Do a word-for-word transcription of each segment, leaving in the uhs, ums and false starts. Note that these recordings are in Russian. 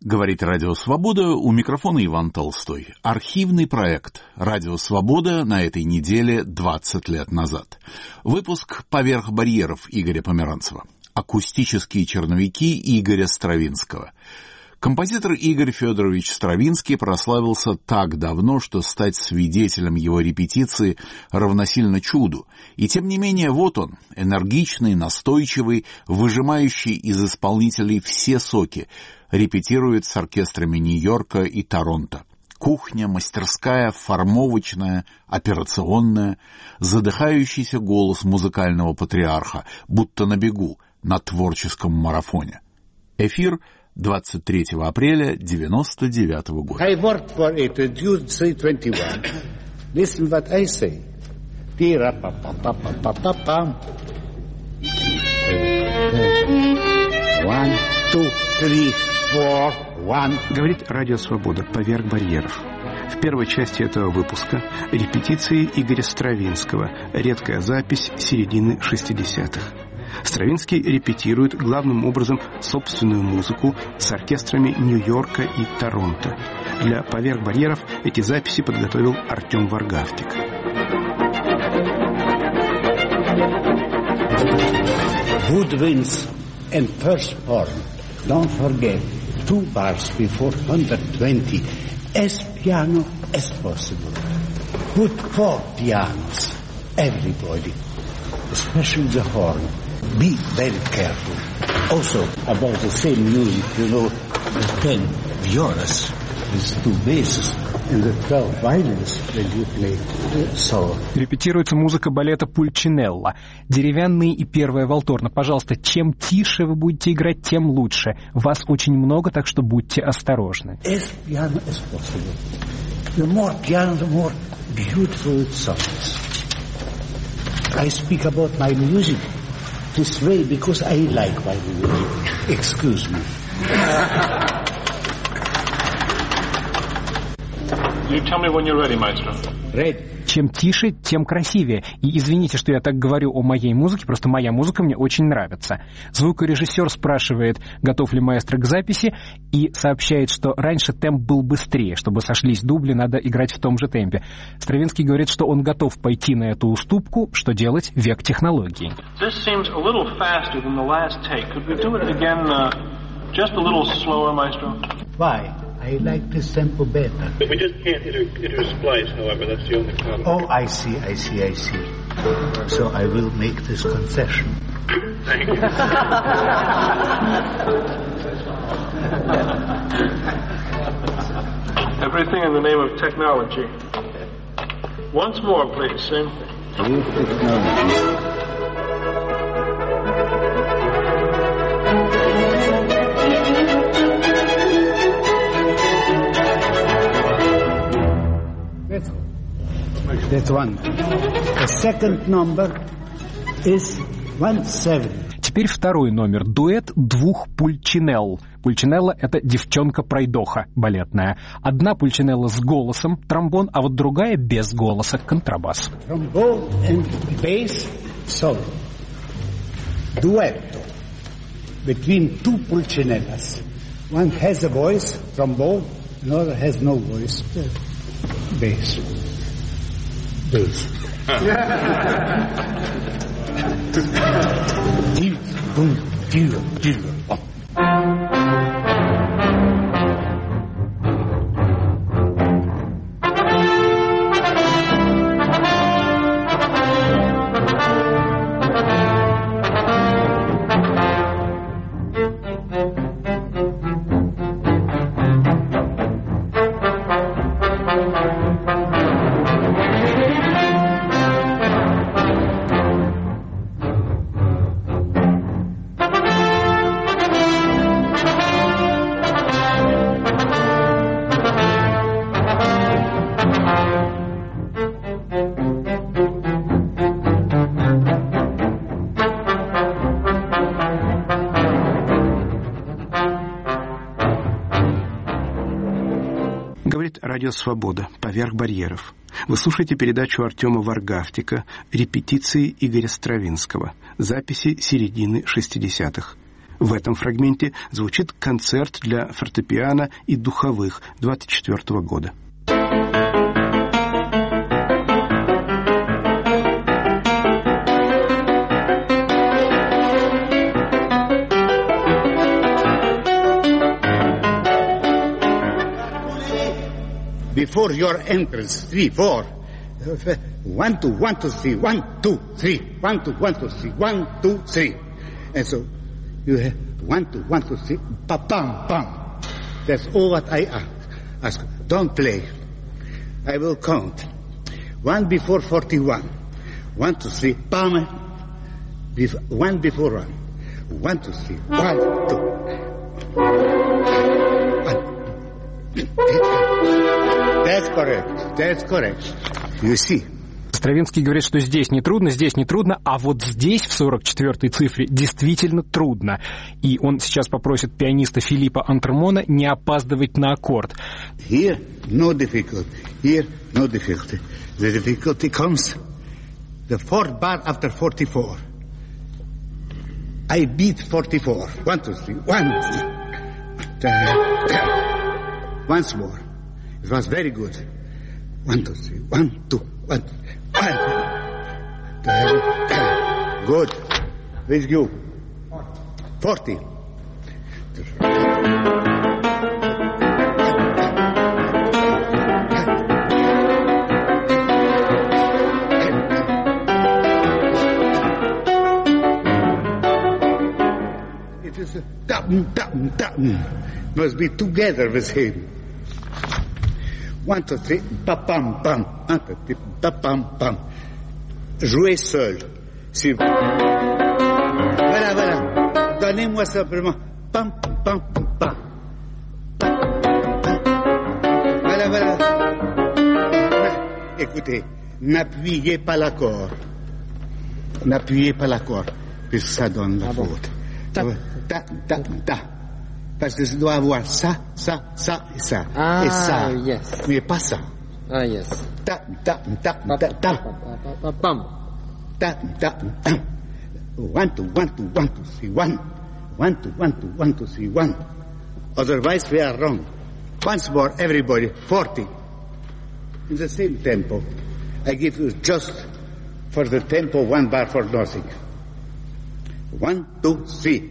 Говорит Радио Свобода, у микрофона Иван Толстой. Архивный проект «Радио Свобода» на этой неделе двадцать лет назад. Выпуск «Поверх барьеров» Игоря Померанцева. Акустические черновики Игоря Стравинского. Композитор Игорь Федорович Стравинский прославился так давно, что стать свидетелем его репетиции равносильно чуду. И тем не менее, вот он, энергичный, настойчивый, выжимающий из исполнителей все соки, репетирует с оркестрами Нью-Йорка и Торонто. Кухня, мастерская, формовочная, операционная, задыхающийся голос музыкального патриарха, будто на бегу, на творческом марафоне. Эфир двадцать третьего апреля девяносто девятого года. I worked for it, June three twenty-one. Listen what I say. One, two, three, four, one. Говорит Радио Свобода, «Поверх барьеров». В первой части этого выпуска репетиции Игоря Стравинского, редкая запись середины шестидесятых. Стравинский репетирует главным образом собственную музыку с оркестрами Нью-Йорка и Торонто. Для «Поверх барьеров» эти записи подготовил Артем Варгавтик. Woodwinds and first horn. Don't forget, two bars before one hundred twenty. As piano as possible. Put four pianos. Everybody, especially the horn. Be very careful. Also, about the same music, you know, the ten violas with two basses and the twelve violins when you play the solo. Репетируется музыка балета Пульчинелло. Деревянные и первая валторна. Пожалуйста, чем тише вы будете играть, тем лучше. Вас очень много, так что будьте осторожны. As piano as possible. The more piano, the more beautiful it sounds. I speak about my music this way because I like my music. Excuse me. You tell me when you're ready, maestro. Ready. Чем тише, тем красивее. И извините, что я так говорю о моей музыке, просто моя музыка мне очень нравится. Звукорежиссер спрашивает, готов ли маэстро к записи, и сообщает, что раньше темп был быстрее, чтобы сошлись дубли, надо играть в том же темпе. Стравинский говорит, что он готов пойти на эту уступку, что делать, век технологий. This seems a little faster than the last take. Could we do it again, uh, just a little slower, maestro? Why? I like this tempo better. We just can't hit a, hit a splice, however, that's the only problem. Oh, I see, I see, I see. So I will make this concession. Thank you. Everything in the name of technology. Once more, please, sing. New technology. That one. The second number is one seven. Теперь второй номер. Дуэт двух пульчинелл. Пульчинелла — это девчонка-пройдоха балетная. Одна пульчинелла с голосом, тромбон, а вот другая без голоса, контрабас. Trombone and bass solo. Duetto between two pulcinellas. One has a voice, trombone, another has no voice, bass. Bass. Boom, boom, boom. Радио Свобода, «Поверх барьеров». Вы слушаете передачу Артема Варгавтика «Репетиции Игоря Стравинского». Записи середины шестидесятых. В этом фрагменте звучит концерт для фортепиано и духовых двадцать четвёртого года. Before your entrance, three, four. One, two, one, two, three, one, two, three, one, two, one, two, three, one, two, three. And so you have one, two, one, two, three, pa, pam, pam. That's all what I ask. ask. Don't play. I will count. One before forty-one. One, two, three, pam. Bef- one before one. One, two, three, one, two. That's correct. That's correct. You see. Стравинский говорит, что здесь не трудно, здесь не трудно, а вот здесь, в сорок четвёртой цифре, действительно трудно. И он сейчас попросит пианиста Филиппа Антермона не опаздывать на аккорд. Here, no difficulty. Here, no difficulty. The difficulty comes the fourth bar after forty-four. I beat forty-four. One, two, three. One. Once more. It was very good. One, two, three. One, two, one, one. Good. With you. Forty. It is a dum, dum, dum. Must be together with him. One, two, three, pa-pam, pam. Un, two, three, pa-pam, pam. Jouez seul. Si... Voilà, voilà. Donnez-moi simplement pam, pam, pam. Voilà, voilà. Écoutez, n'appuyez pas l'accord. N'appuyez pas l'accord, puisque ça donne la faute. Ta, ta, ta, ta. Parce que je dois avoir ça, ça, ça et ça. Ah, et ça. Yes. Mais pas ça. Ah, yes. Ta, ta, ta, ta, ta. Pam. Ta, ta, ta. One, two, one, two, one, two, three, one. One, two, one, two, one, two, three, one. Otherwise we are wrong. Once more, everybody, forty. In the same tempo. I give you just for the tempo one bar for nothing. One, two, three.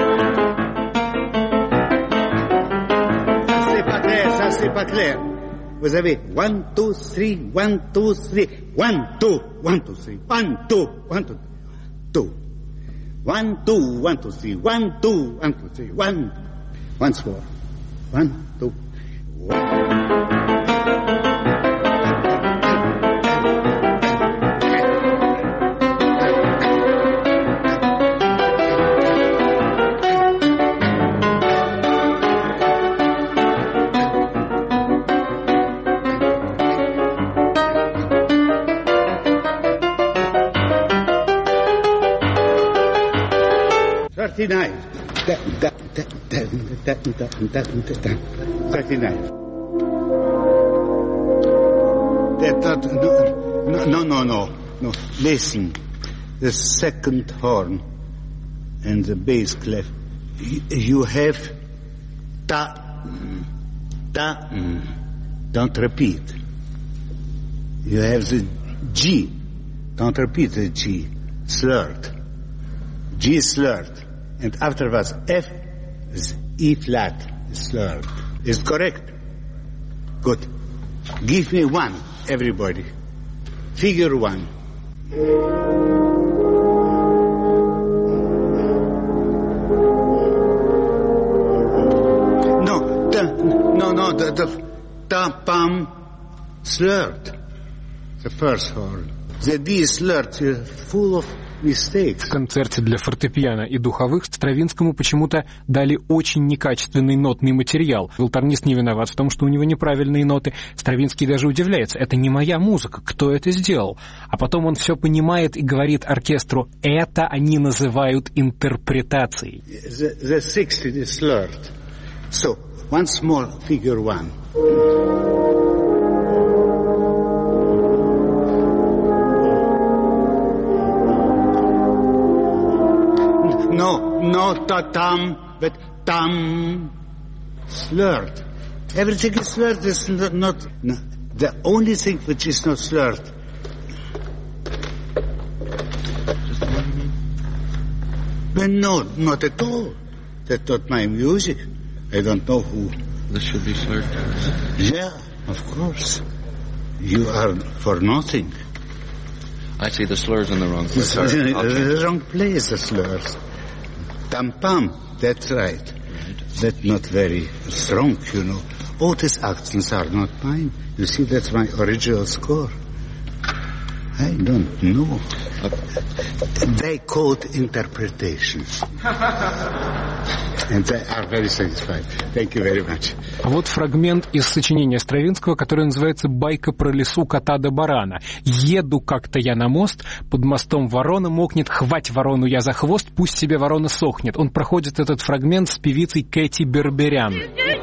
Ça, c'est pas clair. Vous avez one, two, three, one, two, three, one, two, one, two, three, one, two, one, two, two. One, two, one, two, three, one, two, one, two, three, one. Once more. One, two, one. Thirty-nine. Thirty-nine. No, no, no, no. Listen. The second horn and the bass clef. You have ta, ta. Don't repeat. You have the G. Don't repeat the G. Slurred. G slurred. And afterwards, F is E flat, slurred. Is correct? Good. Give me one, everybody. Figure one. No, the, no, no, the, the ta, pam, slurred. The first horn. The D is slurred, full of В концерте для фортепиано и духовых Стравинскому почему-то дали очень некачественный нотный материал. Вилторнист не виноват в том, что у него неправильные ноты. Стравинский даже удивляется. Это не моя музыка. Кто это сделал? А потом он все понимает и говорит оркестру, это они называют интерпретацией. The, the sixth is slurred. So, once more, figure one. No, not a tam, but tam. Slurred. Everything is slurred. Is not, not no. The only thing which is not slurred. But no, not at all. That's not my music. I don't know who. This should be slurred. Yeah, of course. You are for nothing. I see the slurs in the wrong place. The wrong place, the slurs. Tam-pam, that's right. That's not very strong, you know. All these accents are not mine. You see, that's my original score. I don't know. They code interpretations. And they are very satisfied. Thank you very much. Вот фрагмент из сочинения Стравинского, который называется «Байка про лису, кота да барана». «Еду как-то я на мост, под мостом ворона мокнет, хвать ворону я за хвост, пусть себе ворона сохнет». Он проходит этот фрагмент с певицей Кэти Берберян.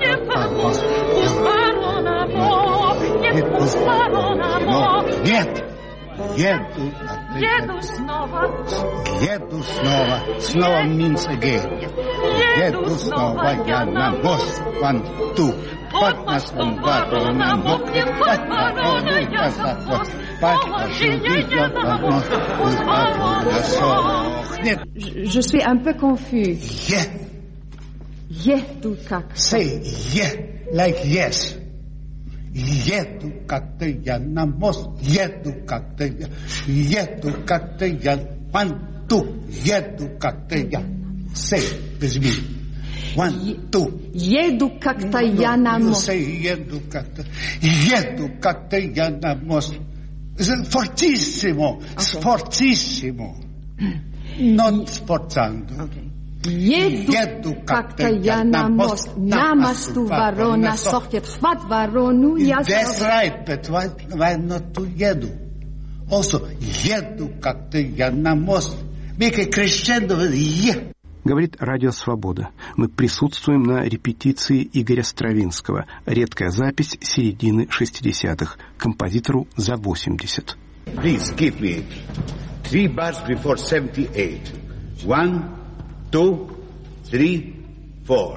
Нет! Еду, еду снова, еду снова, снова means again. Еду снова я на мост, one, two, под мостом ворона мокнет, под ворону я за хвост, подхожу ее на мост, пусть ворона сохнет. Je suis un peu confus. Е. Еду как. Say ye, like yes. Еду как-то я на мост, еду как-то я, еду как-то я, one, two, еду как-то я. Say, with me. One, two. Еду как-то я на мост. Say, еду как-то, еду как-то я на мост. Fortissimo, fortissimo. Non sforzando. Еду, Еду как-то я на мост, на мосту ворона сохнет, хват ворону я за... That's right, but why, why not to еду? Also, еду как-то я на мост. Make a crescendo with е. Говорит Радио Свобода. Мы присутствуем на репетиции Игоря Стравинского. Редкая запись середины шестидесятых. Композитору за восемьдесят. Please give me three bars before seventy-eight. One, two, three, four.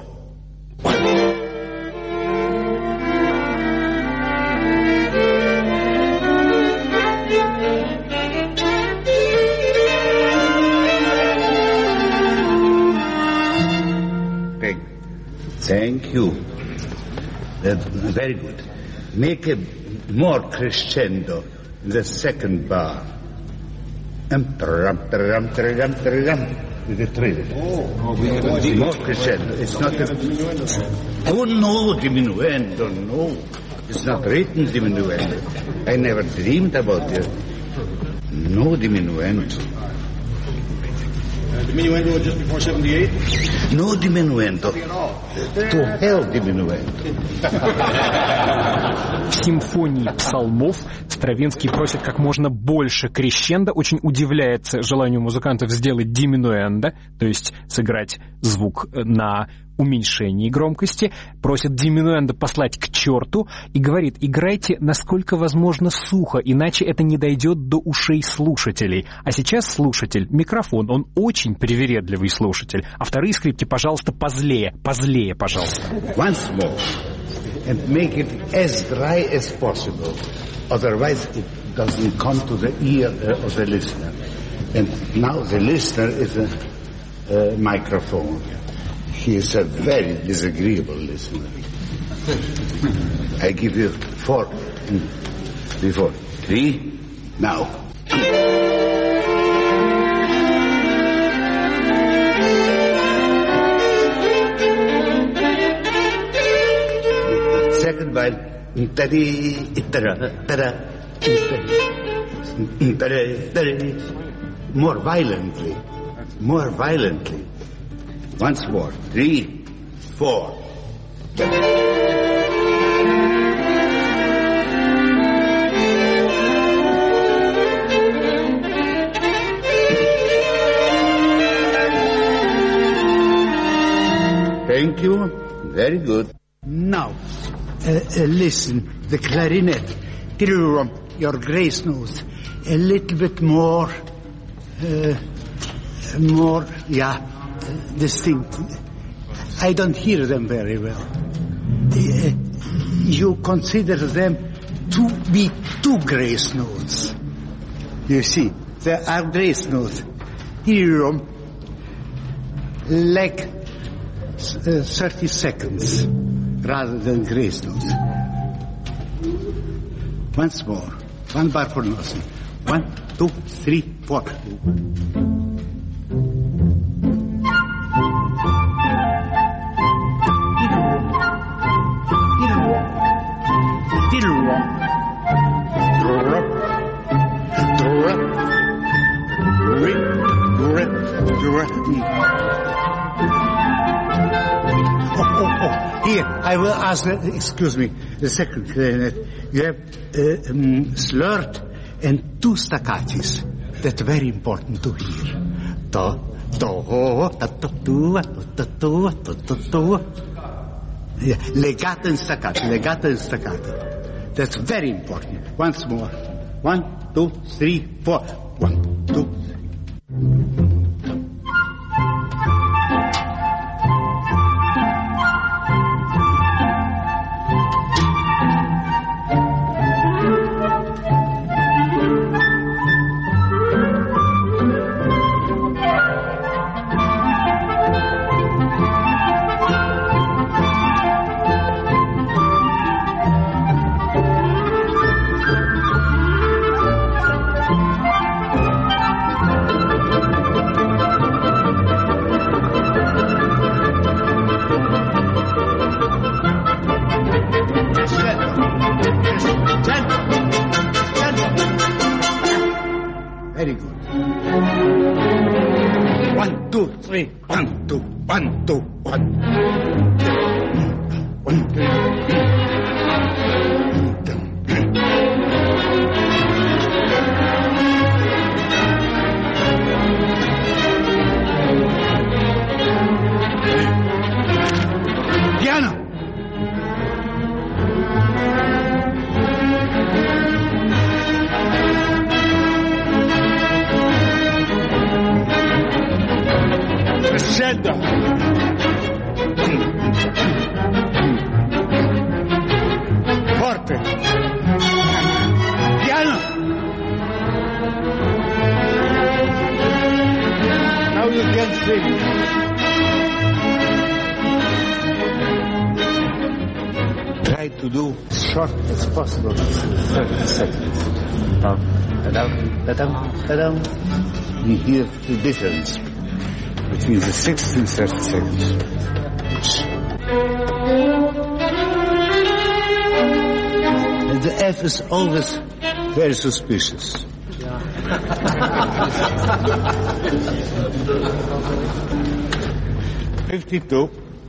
Thank, thank you. That's very good. Make a more crescendo in the second bar. Um, rum, rum, rum, rum. With the three. Oh, oh more crescendo. It's not a... Oh, no, diminuendo, no. It's not written diminuendo. I never dreamed about it. No diminuendo. Uh, diminuendo just before seventy-eight? No diminuendo. To hell diminuendo. В симфонии псалмов Стравинский просит как можно больше крещендо, очень удивляется желанию музыкантов сделать диминуэндо, то есть сыграть звук на уменьшении громкости, просит диминуэндо послать к черту и говорит: играйте насколько возможно сухо, иначе это не дойдет до ушей слушателей. А сейчас слушатель, микрофон, он очень привередливый слушатель. А вторые скрипки, пожалуйста, позлее, позлее, пожалуйста. Once more, and make it as dry as possible. Otherwise it doesn't come to the ear uh, of the listener. And now the listener is a, a microphone. He is a very disagreeable listener. I give you four before. Three, now. Second while. More violently. More violently. Once more. Three, four. Thank you. Very good. Now, uh, uh, listen, the clarinet. Your grace knows. A little bit more. Uh, more, yeah. this thing, I don't hear them very well. Uh, you consider them to be two grace notes. You see, there are grace notes. Here, like uh, thirty seconds rather than grace notes. Once more. One bar for nothing. One, two, three, four. Here, I will ask, uh, excuse me, the second clarinet. You have uh, um, slurred and two staccatis. That's very important to hear. Do, do, da, do, do, do, do, do, do. Yeah, legato and staccato, legato and staccato. That's very important. Once more. One, two, three, four. One, two, three. Very good. One, two, three. One, two, one, two, one. One, two. Piano. Crescendo. Forte. Piano. Now you can sing. Try to do short as possible. thirty seconds. Ta-dam, ta-dam, ta-dam. We hear the difference between the sixth and thirty seconds. And the F is always very suspicious. Fifty-two.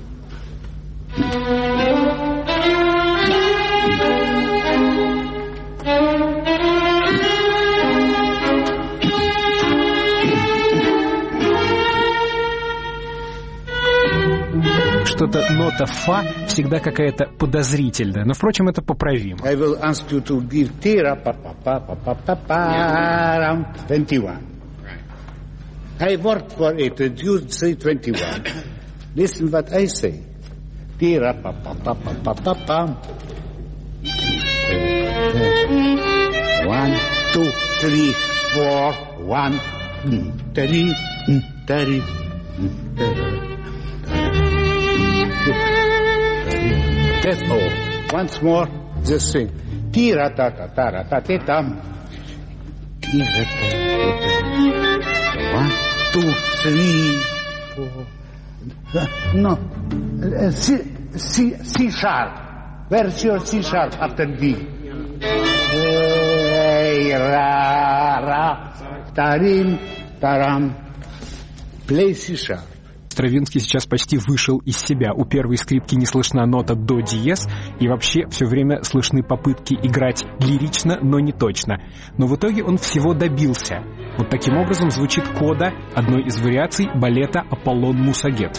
Что-то нота фа всегда какая-то подозрительная, но, впрочем, это поправимо. I will ask you to give tira pa pa pa pa pa pa pa twenty-one. I worked for it, and you say twenty-one. Listen what I say. Tira pa pa pa pa pa pa pa. One, two, three, four, one, three, three, three. That's all. Once more, just sing. Tira ta ta ta ta ta ta tam. Tira ta ta ta. One, two, three, four. No, C, C, C sharp. Where's your C sharp after B? Hey, ra ra, tarim, taram. Play C sharp. Стравинский сейчас почти вышел из себя. У первой скрипки не слышна нота до диез, и вообще все время слышны попытки играть лирично, но не точно. Но в итоге он всего добился. Вот таким образом звучит кода одной из вариаций балета «Аполлон Мусагет».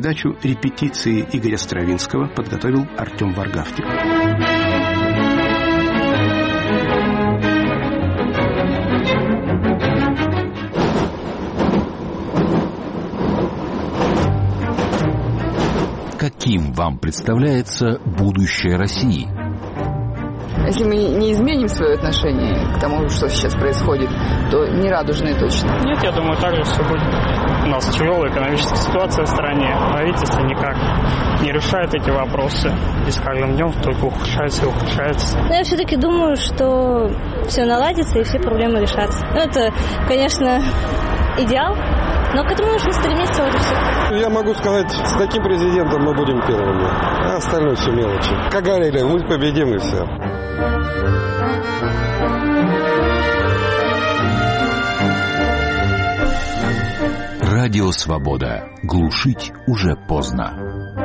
передачу репетиции Игоря Стравинского подготовил Артем Варгавтик. Каким вам представляется будущее России? Если мы не изменим свое отношение к тому, что сейчас происходит, то не радужное точно. Нет, я думаю, так же все будет. У нас тяжелая экономическая ситуация в стране. Правительство никак не решает эти вопросы. И с каждым днем только ухудшается и ухудшается. Но я все-таки думаю, что все наладится и все проблемы решатся. Ну, это, конечно, идеал, но к этому нужно стремиться уже все. Я могу сказать, с таким президентом мы будем первыми, а остальное все мелочи. Как говорили, мы победим и все. Радио «Свобода». Глушить уже поздно.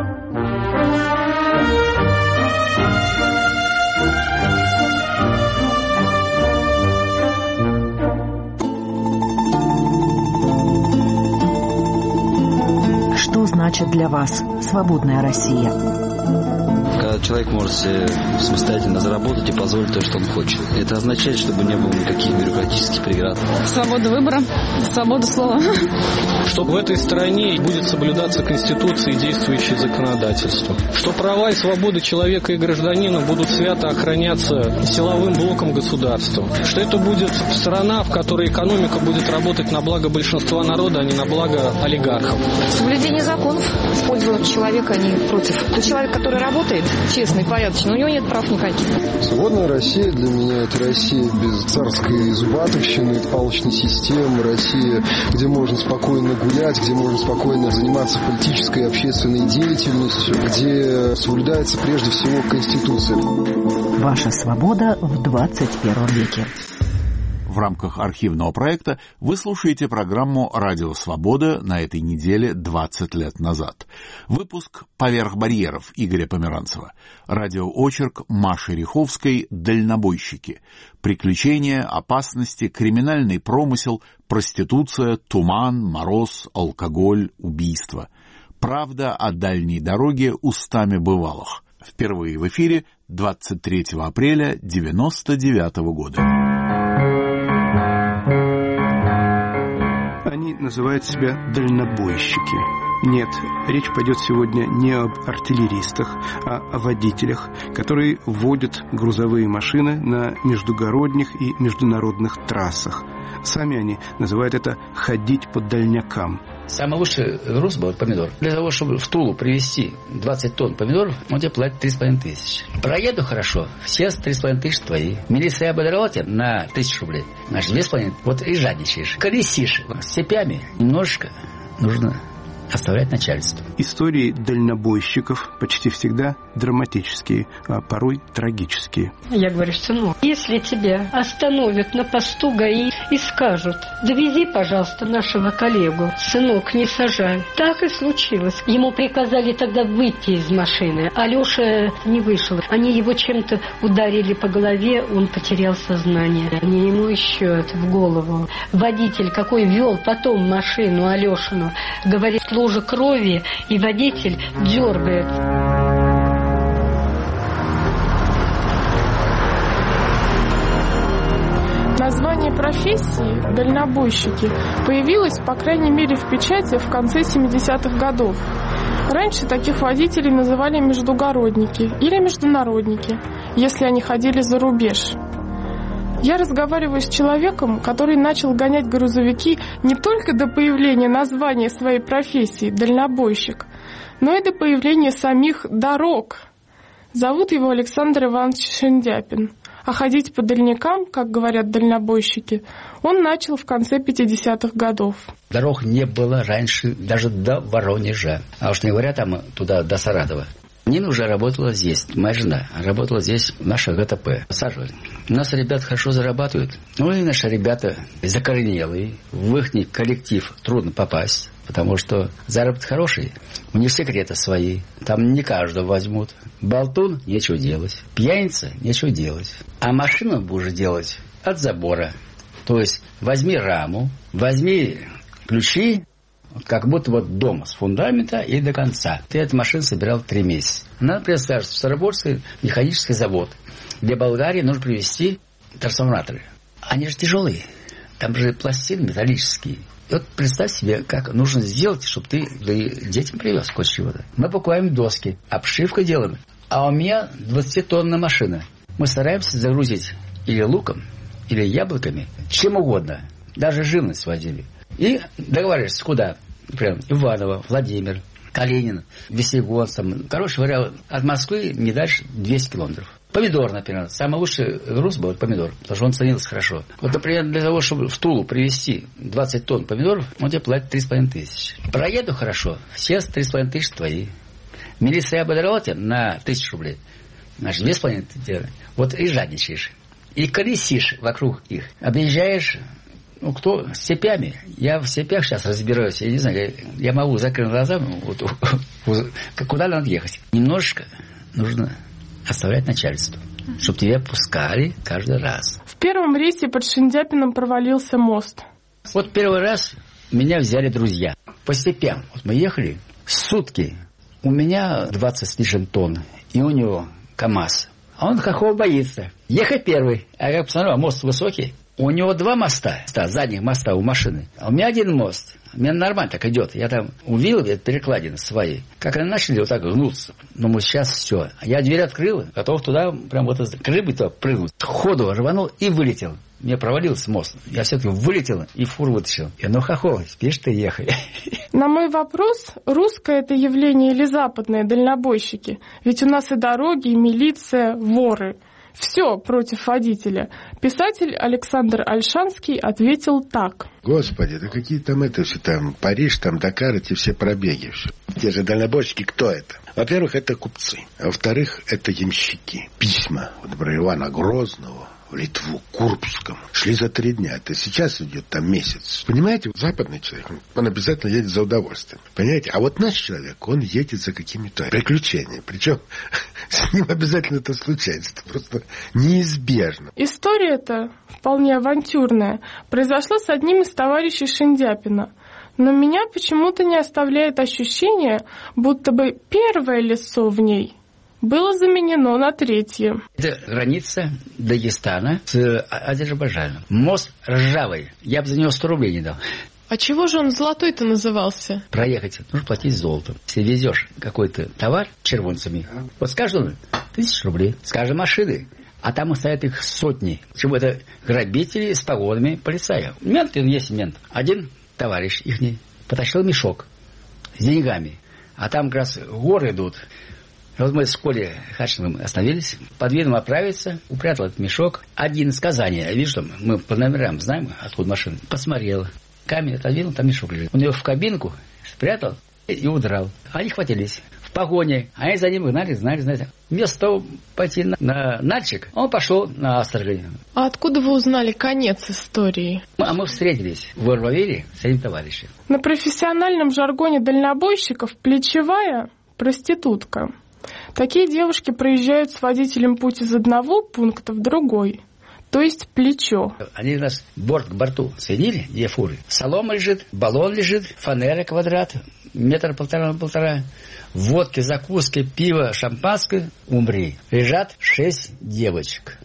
Что значит для вас свободная Россия? Когда человек может себе самостоятельно заработать и позволить то, что он хочет. Это означает, чтобы не было никаких бюрократических преград. Свобода выбора, свобода слова. Что в этой стране будет соблюдаться Конституция и действующее законодательство. Что права и свободы человека и гражданина будут свято охраняться силовым блоком государства. Что это будет страна, в которой экономика будет работать на благо большинства народа, а не на благо олигархов. Соблюдение законов в пользу человека, а не против. Тот человек, который работает, честный, порядочный, у него нет прав никаких. Свободная Россия для меня — это Россия без царской зубатовщины, палочной системы, Россия, где можно спокойно гулять, где можно спокойно заниматься политической и общественной деятельностью, где соблюдается прежде всего Конституция. Ваша свобода в двадцать первом веке. В рамках архивного проекта вы слушаете программу «Радио Свобода» на этой неделе двадцать лет назад. Выпуск «Поверх барьеров» Игоря Померанцева. Радиоочерк Маши Риховской «Дальнобойщики». Приключения, опасности, криминальный промысел, проституция, туман, мороз, алкоголь, убийство. Правда о дальней дороге устами бывалых. Впервые в эфире двадцать третьего апреля девяносто девятого года. Они называют себя дальнобойщики. Нет, речь пойдет сегодня не об артиллеристах, а о водителях, которые водят грузовые машины на междугородних и международных трассах. Сами они называют это «ходить по дальнякам». Самый лучший груз был помидор. Для того, чтобы в Тулу привезти двадцать тонн помидоров, он тебе платит три с половиной тысячи. Проеду хорошо, все три с половиной тысячи твои. Милиция ободрала тебя на тысячу рублей. Значит, две с половиной. Вот и жадничаешь. Колесишь с цепями. Немножко нужно оставлять начальство. Истории дальнобойщиков почти всегда драматические, а порой трагические. Я говорю, сынок, если тебя остановят на посту ГАИ и скажут: довези, пожалуйста, нашего коллегу, сынок, не сажай. Так и случилось. Ему приказали тогда выйти из машины. Алеша не вышел. Они его чем-то ударили по голове, он потерял сознание. Они ему еще это в голову. Водитель, какой вел потом машину Алешину, говорит, лужа крови, и водитель дергает. Название профессии «дальнобойщики» появилось, по крайней мере, в печати в конце семидесятых годов. Раньше таких водителей называли междугородники или международники, если они ходили за рубеж. Я разговариваю с человеком, который начал гонять грузовики не только до появления названия своей профессии «дальнобойщик», но и до появления самих дорог. Зовут его Александр Иванович Шендяпин. А ходить по дальнякам, как говорят дальнобойщики, он начал в конце пятидесятых годов. Дорог не было раньше даже до Воронежа. А уж не говоря там туда, до Саратова. Нина уже работала здесь, моя жена работала здесь, наша ГТП. Саживали. У нас ребята хорошо зарабатывают. Ну и наши ребята закоренелые. В их коллектив трудно попасть, потому что заработок хороший. У них секреты свои. Там не каждого возьмут. Болтун — нечего делать. Пьяница — нечего делать. А машину будешь делать от забора. То есть возьми раму, возьми ключи, как будто вот дом с фундамента и до конца. Ты эту машину собирал три месяца. Надо представить, что Староборский механический завод. Для Болгарии нужно привезти трансформаторы. Они же тяжелые. Там же пластины металлические. И вот представь себе, как нужно сделать, чтобы ты да и детям привез хоть чего-то. Мы покупаем доски, обшивку делаем. А у меня двадцатитонная машина. Мы стараемся загрузить или луком, или яблоками, чем угодно. Даже живность водили. И договариваешься, куда? Прям Иваново, Владимир, Калинин, Весьегонцам. Короче говоря, от Москвы не дальше двести километров. Помидор, например. Самый лучший груз был помидор, потому что он ценился хорошо. Вот, например, для того, чтобы в Тулу привезти двадцать тонн помидоров, он тебе платит три с половиной тысячи. Проеду хорошо, все три с половиной тысячи твои. Милиция ободрала тебя на тысячу рублей. Значит, две с половиной тысячи. Вот и жадничаешь. И колесишь вокруг их. Объезжаешь, ну, кто с цепями. Я в цепях сейчас разбираюсь. Я не знаю, я, я могу закрыть глаза, ну, вот, куда надо ехать. Немножечко нужно оставлять начальству, чтобы тебя пускали каждый раз. В первом рейсе под Шиндяпином провалился мост. Вот первый раз меня взяли друзья. По степям. Вот мы ехали сутки. У меня двадцать с лишним тонн. И у него КамАЗ. А он хохол боится. Ехать первый. А как посмотрю, а мост высокий. У него два моста, задних моста у машины. А у меня один мост. У меня нормально так идет. Я там увидел перекладины свои. Как они начали вот так гнуться. Но мы сейчас все. Я дверь открыл, готов туда, прям вот к рыбе туда прыгнуть. Ходу рванул и вылетел. Мне провалился мост. Я все-таки вылетел и фур вытащил. Я, ну хохол, спишь ты ехай. На мой вопрос, русское это явление или западное, дальнобойщики? Ведь у нас и дороги, и милиция, воры. Все против водителя. Писатель Александр Ольшанский ответил так. Господи, да какие там это все там, Париж, там Дакар, эти все пробеги. Все. Те же дальнобойщики, кто это? Во-первых, это купцы. А во-вторых, это ямщики. Письма, вот, например, Ивана Грозного в Литву, Курбскому. Шли за три дня. Это сейчас идет там месяц. Понимаете, западный человек, он обязательно едет за удовольствием. Понимаете? А вот наш человек, он едет за какими-то приключениями. Причем с ним обязательно это случается. Это просто неизбежно. История эта, вполне авантюрная, произошла с одним из товарищей Шиндяпина. Но меня почему-то не оставляет ощущение, будто бы первое лицо в ней было заменено на третье. Это граница Дагестана с Азербайджаном. Мост ржавый. Я бы за него сто рублей не дал. А чего же он золотой-то назывался? Проехать нужно платить золотом. Если везешь какой-то товар червонцами, вот с каждого тысяч рублей, с каждой машины. А там стоят их сотни. Чего это грабители с погонами полицая. Мент, он есть мент. Один товарищ ихний потащил мешок с деньгами. А там как раз горы идут. Вот мы в школе Хатчиновым остановились, под видом отправиться, упрятал этот мешок. Один из Казани, я вижу, там, мы по номерам знаем, откуда машина. Посмотрел, камень отодвинул, там мешок лежит. Он его в кабинку спрятал и удрал. Они хватились в погоне, они за ним гнали, знали, знаете. Вместо того пойти на, на Нальчик, он пошел на Астрахань. А откуда вы узнали конец истории? А мы встретились в Урвавире с этим товарищем. На профессиональном жаргоне дальнобойщиков плечевая проститутка. Такие девушки проезжают с водителем путь из одного пункта в другой, то есть плечо. Они нас борт к борту соединили, две фуры. Солома лежит, баллон лежит, фанера квадрат, метр полтора на полтора. Водки, закуски, пиво, шампанское, умри. Лежат шесть девочек.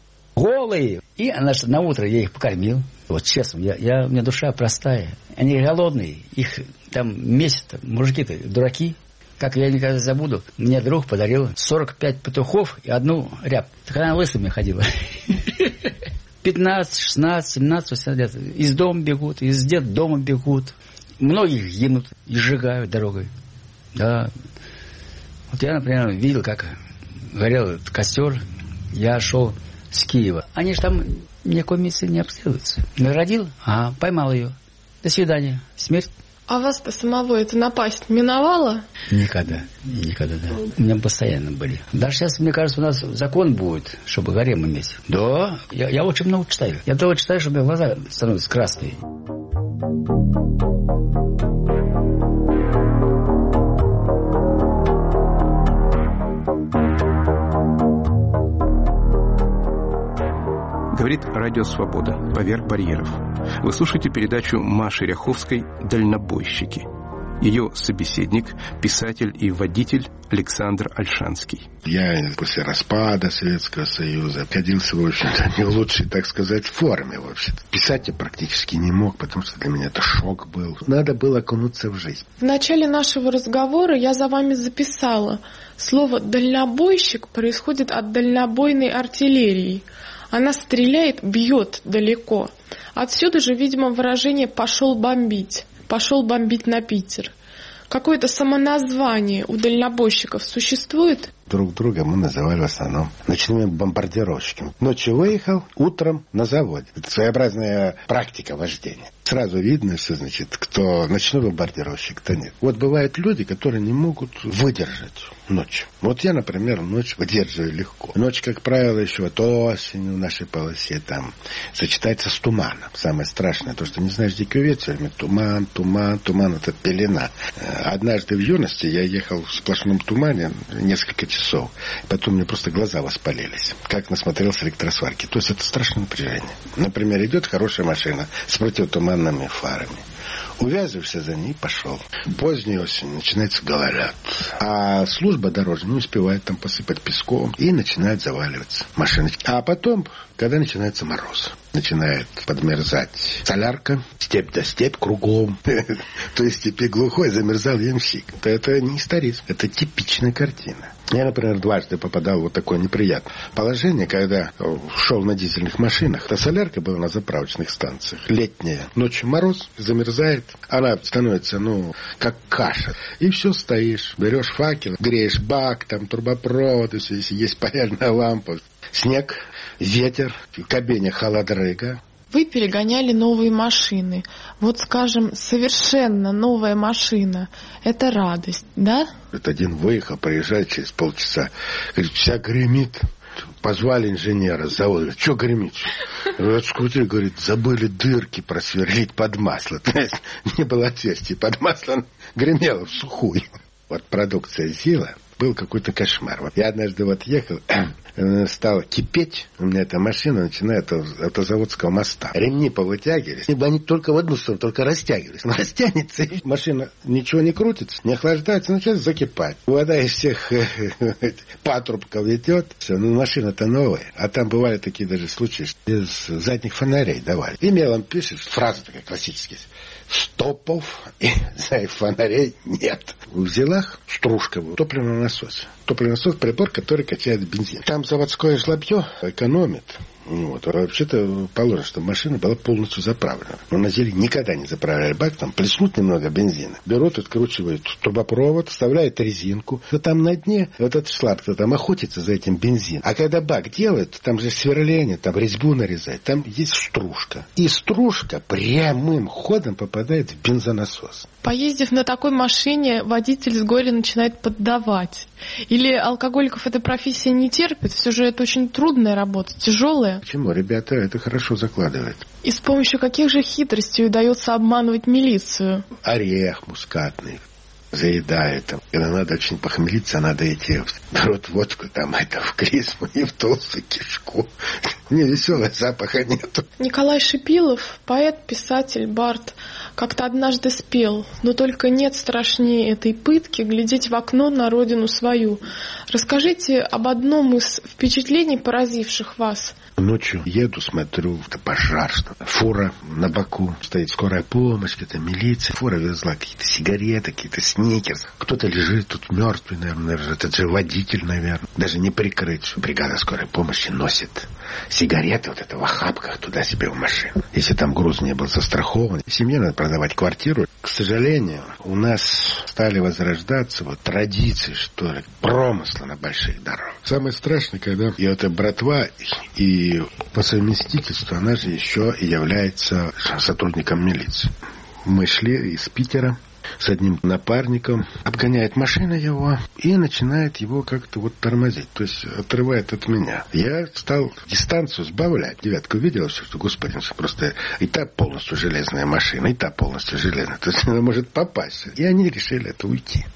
Голые. И она, на утро я их покормил. Вот честно, я, я, у меня душа простая. Они голодные. Их там месяц, мужики-то дураки. Как я никогда не забуду, мне друг подарил сорок пять петухов и одну рябь. Так она лысыми ходила. пятнадцать, шестнадцать, семнадцать, восемнадцать лет. Из дома бегут, из детдома бегут. Многих гинут и сжигают дорогой. Да. Вот я, например, видел, как горел этот костер. Я шел с Киева. Они же там никакой медицины не обследуются. Наградил, а поймал ее. До свидания. Смерть. А вас-то самого эта напасть миновала? Никогда. Никогда, да. У меня постоянно были. Даже сейчас, мне кажется, у нас закон будет, чтобы гарем иметь. Да. Я, я очень много читаю. Я того читаю, чтобы глаза становятся красные. Говорит Радио Свобода. Поверх барьеров. Вы слушаете передачу Маши Ряховской «Дальнобойщики». Ее собеседник, писатель и водитель Александр Ольшанский. Я после распада Советского Союза находился, в общем-то, не в лучшей, так сказать, форме, в общем-то. Писать я практически не мог, потому что для меня это шок был. Надо было окунуться в жизнь. В начале нашего разговора я за вами записала. Слово «дальнобойщик» происходит от дальнобойной артиллерии. Она стреляет, бьет далеко. Отсюда же, видимо, выражение «пошел бомбить». Пошел бомбить на Питер. Какое-то самоназвание у дальнобойщиков существует? Друг друга мы называли в основном ночными бомбардировщиками. Ночью выехал, утром на заводе. Это своеобразная практика вождения. Сразу видно, что, значит, кто ночной бомбардировщик, кто нет. Вот бывают люди, которые не могут выдержать ночь. Вот я, например, ночь выдерживаю легко. Ночь, как правило, еще вот осенью в нашей полосе там сочетается с туманом. Самое страшное, то, что не знаешь дикий ветер, туман, туман, туман, это пелена. Однажды в юности я ехал в сплошном тумане несколько часов. Потом мне просто глаза воспалились, как насмотрелся электросварки. То есть это страшное напряжение. Например, идет хорошая машина с противотуманными фарами. Увязываешься за ней, пошел. Поздней осенью начинается гололед. А служба дорожная не успевает там посыпать песком и начинает заваливаться машины. А потом, когда начинается мороз, начинает подмерзать солярка, степь да степь кругом. То есть в степи глухой замерзал ямщик. Это не историзм, это типичная картина. Я, например, дважды попадал в вот такое неприятное положение, когда шел на дизельных машинах. А солярка была на заправочных станциях. Летняя. Ночью мороз, замерзает. Она становится, ну, как каша. И все, стоишь, берешь факел, греешь бак, там трубопровод, если есть паяльная лампа. Снег, ветер, в кабине холодрыга. Вы перегоняли новые машины. Вот, скажем, совершенно новая машина. Это радость, да? Вот один выехал, приезжает через полчаса. Говорит, вся гремит. Позвали инженера с завода. Говорит, что гремит? Открутили, говорит, забыли дырки просверлить под масло. То есть не было отверстий под масло, гремело в сухую. Вот продукция ЗИЛа был какой-то кошмар. Я однажды вот ехал, стала кипеть, у меня эта машина начинает от автозаводского моста. Ремни повытягивались, ибо они только в одну сторону, только растягивались. Она растянется, и машина ничего не крутится, не охлаждается, начинает закипать. Вода из всех патрубков идет, все, ну машина-то новая. А там бывали такие даже случаи, что из задних фонарей давали. И мелом пишешь, фраза такая классическая. Стопов и задних фонарей нет. В ЗИЛах стружка, топливный насос. Топливный насос — прибор, который качает бензин. Там заводское жлобье экономит. Вот. А вообще-то положено, чтобы машина была полностью заправлена. Но на ЗИЛе никогда не заправляли бак, там плеснут немного бензина. Берут, откручивают трубопровод, вставляют резинку. Но там на дне вот этот шланг, кто там охотится за этим бензином. А когда бак делают, там же сверление, там резьбу нарезать, там есть стружка. И стружка прямым ходом попадает в бензонасос. Поездив на такой машине, водитель с горя начинает поддавать. Или алкоголиков эта профессия не терпит? Все же это очень трудная работа, тяжелая. Почему? Ребята это хорошо закладывают. И с помощью каких же хитростей удается обманывать милицию? Орех мускатный заедает. Там. Когда надо очень похмелиться, надо идти. Берут водку там, это в клизму и в толстую кишку. Не веселого запаха нету. Николай Шипилов, поэт, писатель, бард, как-то однажды спел: но только нет страшнее этой пытки глядеть в окно на родину свою. Расскажите об одном из впечатлений, поразивших вас. Ночью еду, смотрю, это пожар, что фура на боку, стоит скорая помощь, какая-то милиция. Фура везла какие-то сигареты, какие-то сникерс. Кто-то лежит тут мертвый, наверное, этот же водитель, наверное. Даже не прикрыть, что бригада скорой помощи носит сигареты вот это в охапках туда себе в машину. Если там груз не был застрахован. Семье надо продавать квартиру. К сожалению, у нас стали возрождаться вот традиции, что ли, промысла на больших дорогах. Самое страшное, когда и эта братва, и по совместительству она же еще и является сотрудником милиции. Мы шли из Питера с одним напарником, обгоняет машина его и начинает его как-то вот тормозить, то есть отрывает от меня. Я стал дистанцию сбавлять. Девятка увидела, что, господи, просто и та полностью железная машина, и та полностью железная, то есть она может попасть. И они решили это уйти.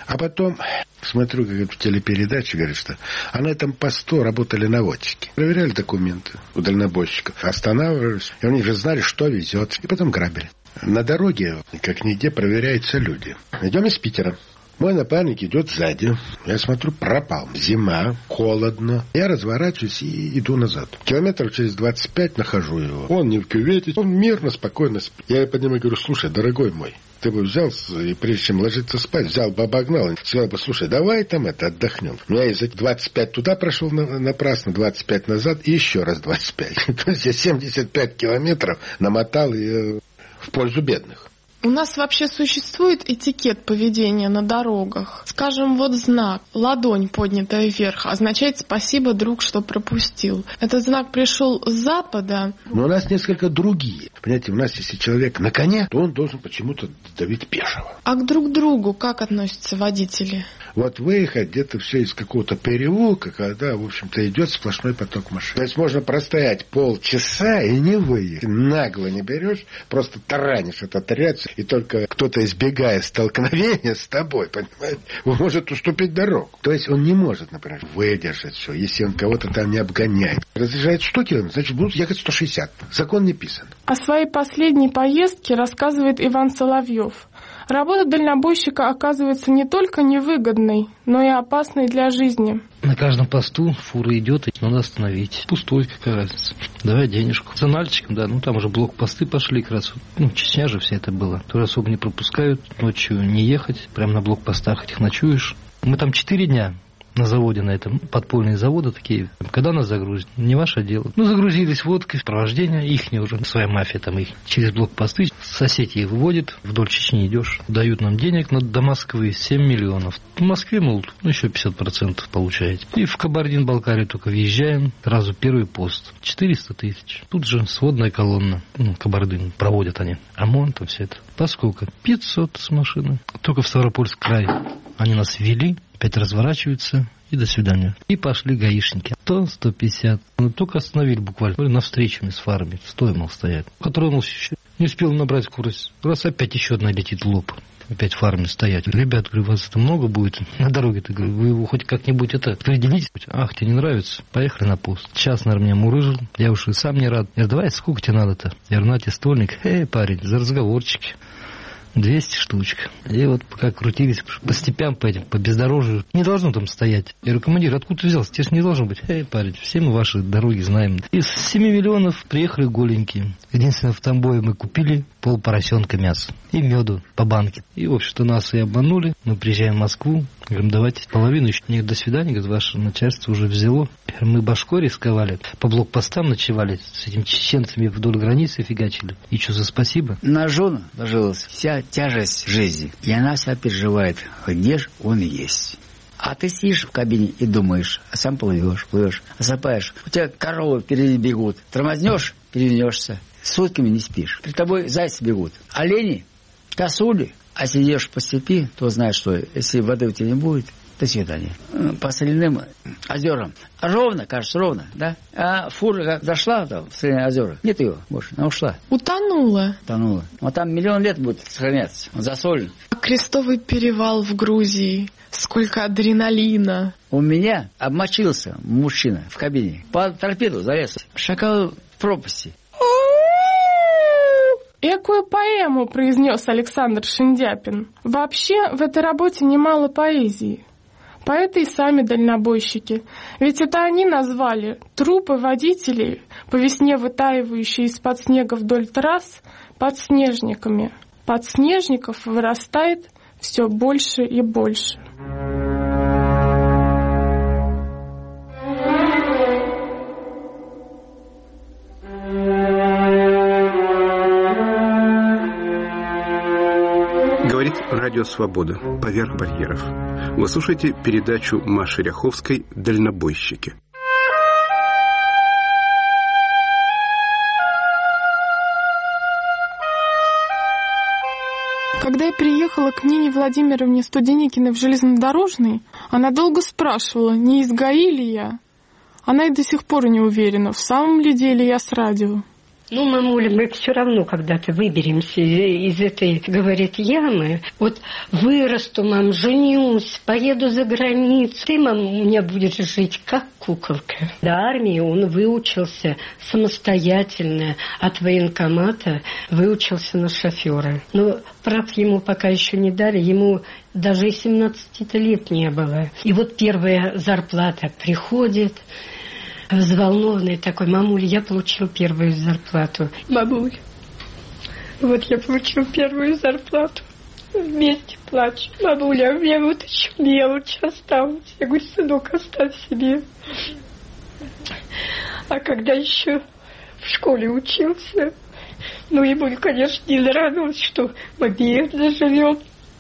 А потом смотрю, как в телепередаче говорит, что а на этом посту работали наводчики. Проверяли документы у дальнобойщиков, останавливались, и они же знали, что везет, и потом грабили. На дороге, как нигде, проверяются люди. Идем из Питера. Мой напарник идет сзади. Я смотрю, пропал. Зима, холодно. Я разворачиваюсь и иду назад. Километров через двадцать пять нахожу его. Он не в кювете, он мирно, спокойно спит. Я поднимаю и говорю, слушай, дорогой мой, ты бы взял, и прежде чем ложиться спать, взял бы, обогнал, и сказал бы, слушай, давай там это, отдохнем. Я из этих двадцать пять туда прошел на, напрасно, двадцать пять назад, и еще раз двадцать пять. То есть я семьдесят пять километров намотал и, в пользу бедных. У нас вообще существует этикет поведения на дорогах. Скажем, вот знак, ладонь поднятая вверх, означает «спасибо, друг, что пропустил». Этот знак пришел с запада. Но у нас несколько другие. Понимаете, у нас, если человек на коне, то он должен почему-то давить пешего. А к друг другу как относятся водители? Вот выехать где-то все из какого-то переулка, когда, в общем-то, идет сплошной поток машин. То есть можно простоять полчаса и не выехать. Нагло не берешь, просто таранишь этот ряд, и только кто-то, избегая столкновения с тобой, понимаете, может уступить дорогу. То есть он не может, например, выдержать все, если он кого-то там не обгоняет. Разъезжает сто километров, значит, будут ехать сто шестьдесят. Закон не писан. О своей последней поездке рассказывает Иван Соловьев. Работа дальнобойщика оказывается не только невыгодной, но и опасной для жизни. На каждом посту фура идет, и надо остановить. Пустой, какая разница. Давай денежку. За нальчиком, да, ну там уже блокпосты пошли как раз. Ну, Чечня же вся это была. Тоже особо не пропускают, ночью не ехать, прямо на блокпостах этих ночуешь. Мы там четыре дня на заводе, на этом, подпольные заводы такие. Когда нас загрузят? Не ваше дело. Ну, загрузились водкой, провождение, ихняя уже, своя мафия там их. Через блокпосты соседи их выводят, вдоль Чечни идешь, дают нам денег на, до Москвы семь миллионов. В Москве, мол, ну, еще пятьдесят процентов получаете. И в Кабардино-Балкарию только въезжаем, сразу первый пост. четыреста тысяч. Тут же сводная колонна. Ну, Кабардино проводят они. ОМОН, там все это. Поскольку? пятьсот с машины. Только в Ставропольский край они нас ввели, опять разворачиваются и до свидания. И пошли гаишники. сто, сто пятьдесят. Ну, только остановили буквально. Навстречу с фарами. Стой, мол, стоят. Тронулся еще. Не успел набрать скорость. Раз опять еще одна летит в лоб. Опять фарами стоять. Ребят, говорю, вас это много будет на дороге-то? Говорю, вы его хоть как-нибудь это определите. Ах, тебе не нравится? Поехали на пост. Час, наверное, меня мурыжил. Я уж и сам не рад. Я говорю, давай, сколько тебе надо-то? Я говорю, на тебе стольник. Эй, парень, за разговорчики. двести штучек. И вот пока крутились по степям, по этим, по бездорожью, не должно там стоять. Я говорю, командир, откуда ты взялся? Тебе же не должно быть. Эй, парень, все мы ваши дороги знаем. Из семи миллионов приехали голенькие. Единственное, в Тамбове мы купили пол поросенка мяса и меду по банке. И, в общем-то, нас и обманули. Мы приезжаем в Москву. Говорим, давайте половину еще. Нет, до свидания, говорит, ваше начальство уже взяло. Мы башкой рисковали, по блокпостам ночевали, с этими чеченцами вдоль границы фигачили. И что за спасибо? На жену ложилась вся тяжесть жизни. И она вся переживает, где же он есть. А ты сидишь в кабине и думаешь, а сам плывешь, плывешь, осыпаешь. У тебя коровы впереди бегут. Тормознешь, перевернешься. Сутками не спишь. Перед тобой зайцы бегут. Олени, косули. А сидишь по степи, то знаешь, что если воды у тебя не будет, до свидания. По соляным озерам. Ровно, кажется, ровно, да? А фура как зашла там, в соляные озера, нет ее больше, она ушла. Утонула. Утонула. Вот там миллион лет будет сохраняться. Он засолен. Крестовый перевал в Грузии. Сколько адреналина. У меня обмочился мужчина в кабине. По торпеду залез. Шагал в пропасти. Экую поэму произнес Александр Шиндяпин. Вообще в этой работе немало поэзии. Поэты и сами дальнобойщики. Ведь это они назвали трупы водителей, по весне вытаивающие из-под снега вдоль трасс, подснежниками. Подснежников вырастает все больше и больше. Говорит Радио Свобода. Поверх барьеров. Вы слушаете передачу Маши Ряховской «Дальнобойщики». Когда я приехала к Нине Владимировне Студеникиной в железнодорожный, она долго спрашивала, не из ГАИ ли я. Она и до сих пор не уверена, в самом ли деле я с радио. Ну, мамуля, мы все равно когда-то выберемся из этой, говорит, ямы. Вот вырасту, мам, женюсь, поеду за границу. Ты, мам, у меня будешь жить как куколка. До армии он выучился самостоятельно. От военкомата выучился на шофера. Но прав ему пока еще не дали. Ему даже и семнадцати лет не было. И вот первая зарплата приходит. Взволнованный такой: мамуль, я получил первую зарплату. Мамуль, вот я получил первую зарплату. Вместе плачу. Мамуля, у меня вот еще мелочь осталась. Я говорю, сынок, оставь себе. А когда еще в школе учился, ну, ему, конечно, не нравилось, что мы бедно живем.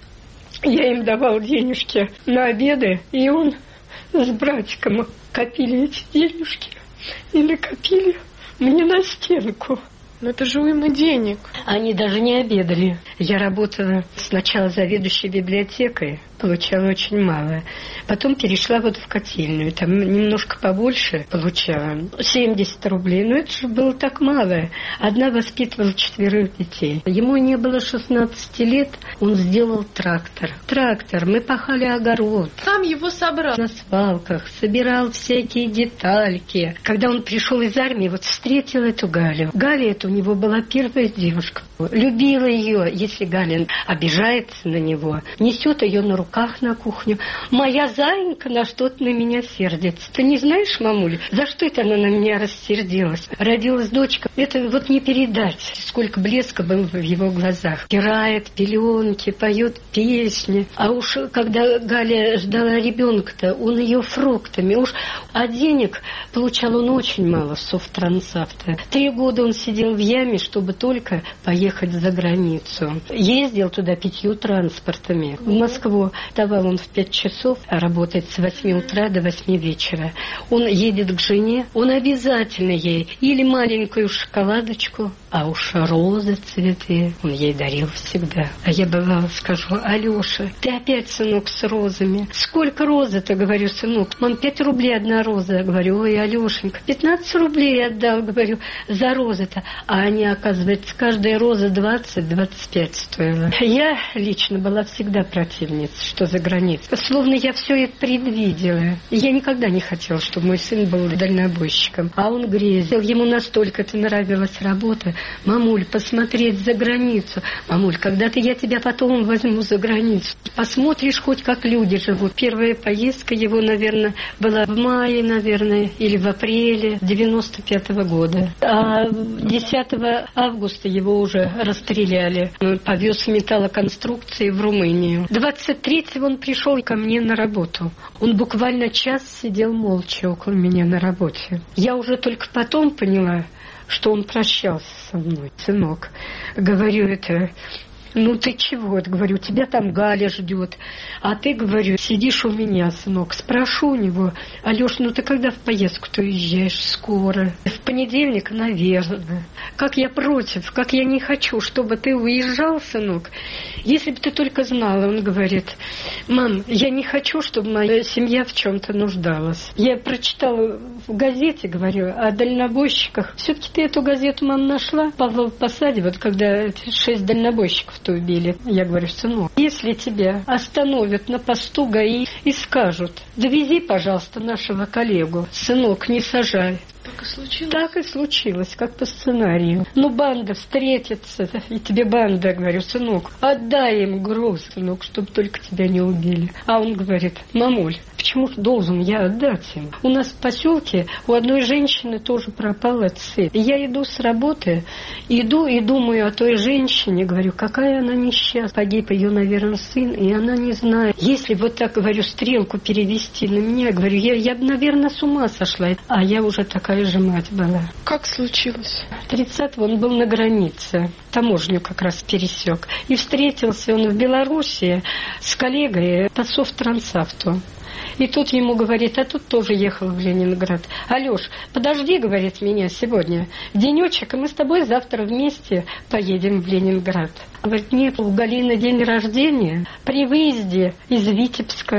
Я им давал денежки на обеды, и он с братиком копили эти денежки и накопили мне на стенку. Но это же уйма денег. Они даже не обедали. Я работала сначала заведующей библиотекой, получала очень мало. Потом перешла вот в котельную, там немножко побольше получала. семьдесят рублей, но это же было так мало. Одна воспитывала четверых детей. Ему не было шестнадцати лет, он сделал трактор. Трактор, мы пахали огород. Сам его собрал? На свалках, собирал всякие детальки. Когда он пришел из армии, вот встретил эту Галю. Галя это у него была первая девушка. Любила ее, если Галя обижается на него, несет ее на руках на кухню. Моя зайенька на что-то на меня сердится. Ты не знаешь, мамуля, за что это она на меня рассердилась? Родилась дочка. Это вот не передать, сколько блеска было в его глазах. Играет пеленки, поет песни. А уж когда Галя ждала ребенка-то, он ее фруктами. Уж, а денег получал он очень мало, Совтрансавто. Три года он сидел в яме, чтобы только поехать за границу. Ездил туда пятью транспортами. В Москву давал он в пять часов, а работает с восьми утра до восьми вечера. Он едет к жене, он обязательно ей или маленькую шоколадочку, а уж розы, цветы он ей дарил всегда. А я бывало скажу: Алеша, ты опять, сынок, с розами. Сколько розы-то, говорю, сынок? Мам, пять рублей одна роза. Говорю, ой, Алешенька, пятнадцать рублей отдал, говорю, за розы-то. А они, оказывается, каждая роза двадцать-двадцать пять стоила. Я лично была всегда противницей, что за границей. Словно я все это предвидела. Я никогда не хотела, чтобы мой сын был дальнобойщиком. А он грезил. Ему настолько это нравилась работа. Мамуль, посмотреть за границу. Мамуль, когда-то я тебя потом возьму за границу. Посмотришь хоть, как люди живут. Первая поездка его, наверное, была в мае, наверное, или в апреле девяносто пятого года. А десятого августа его уже расстреляли. Он повез металлоконструкции в Румынию. двадцать третьего он пришел ко мне на работу. Он буквально час сидел молча около меня на работе. Я уже только потом поняла, что он прощался со мной. Сынок, говорю, это... Ну ты чего? Говорю, тебя там Галя ждет. А ты, говорю, сидишь у меня, сынок. Спрошу у него: Алеш, ну ты когда в поездку-то уезжаешь? Скоро. В понедельник, наверное. Как я против, как я не хочу, чтобы ты уезжал, сынок. Если бы ты только знала, он говорит: мам, я не хочу, чтобы моя семья в чем-то нуждалась. Я прочитала в газете, говорю, о дальнобойщиках. Все-таки ты эту газету, мам, нашла? Павлов Посаде, вот когда шесть дальнобойщиков убили. Я говорю, сынок, если тебя остановят на посту ГАИ и скажут: довези, пожалуйста, нашего коллегу, сынок, не сажай. Так и случилось? Так и случилось, как по сценарию. Ну, банда встретится, и тебе банда, говорю, сынок, отдай им груз, сынок, чтобы только тебя не убили. А он говорит: мамуль, почему должен я отдать им? У нас в поселке у одной женщины тоже пропала цепь. Я иду с работы, иду и думаю о той женщине, говорю, какая она несчастная. Погиб ее, наверное, сын, и она не знает. Если вот так, говорю, стрелку перевести на меня, говорю, я, я бы, наверное, с ума сошла. А я уже такая же мать была. Как случилось? тридцатого он был на границе, таможню как раз пересек. И встретился он в Белоруссии с коллегой по Совтрансавту. И тут ему говорит, а тут тоже ехал в Ленинград. Алеш, подожди, говорит, меня сегодня денечек, и мы с тобой завтра вместе поедем в Ленинград. Говорит, нет, у Галины день рождения. При выезде из Витебска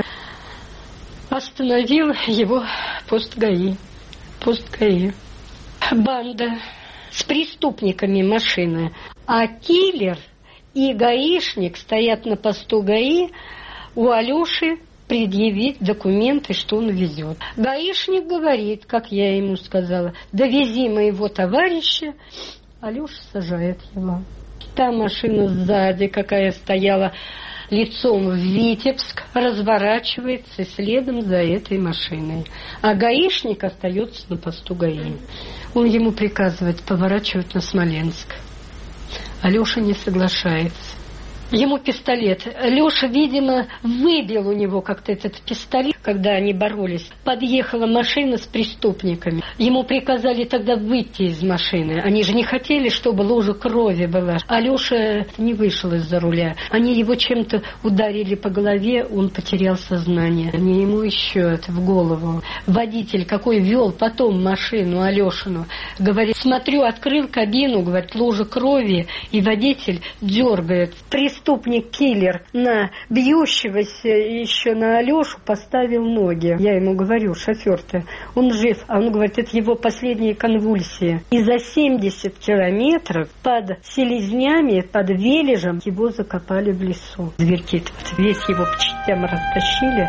остановил его пост ГАИ. Пост ГАИ. Банда с преступниками машины. А киллер и гаишник стоят на посту ГАИ у Алеши предъявить документы, что он везет. Гаишник говорит, как я ему сказала, довези моего товарища. Алеша сажает его. Та машина сзади, какая стояла лицом в Витебск, разворачивается следом за этой машиной. А гаишник остается на посту ГАИ. Он ему приказывает поворачивать на Смоленск. Алеша не соглашается. Ему пистолет. Леша, видимо, выбил у него как-то этот пистолет, когда они боролись. Подъехала машина с преступниками. Ему приказали тогда выйти из машины. Они же не хотели, чтобы лужа крови была. А Леша не вышел из-за руля. Они его чем-то ударили по голове, он потерял сознание. Они ему еще это в голову. Водитель, какой вел потом машину Алешину, говорит, смотрю, открыл кабину, говорит, лужа крови, и водитель дергает. Преступник-киллер на бьющегося еще на Алешу поставил ноги. Я ему говорю, шофер-то, он жив. А он говорит, это его последние конвульсии. И за семьдесят километров под Селезнями, под Вележем его закопали в лесу. Зверьки-то вот весь его по частям растащили.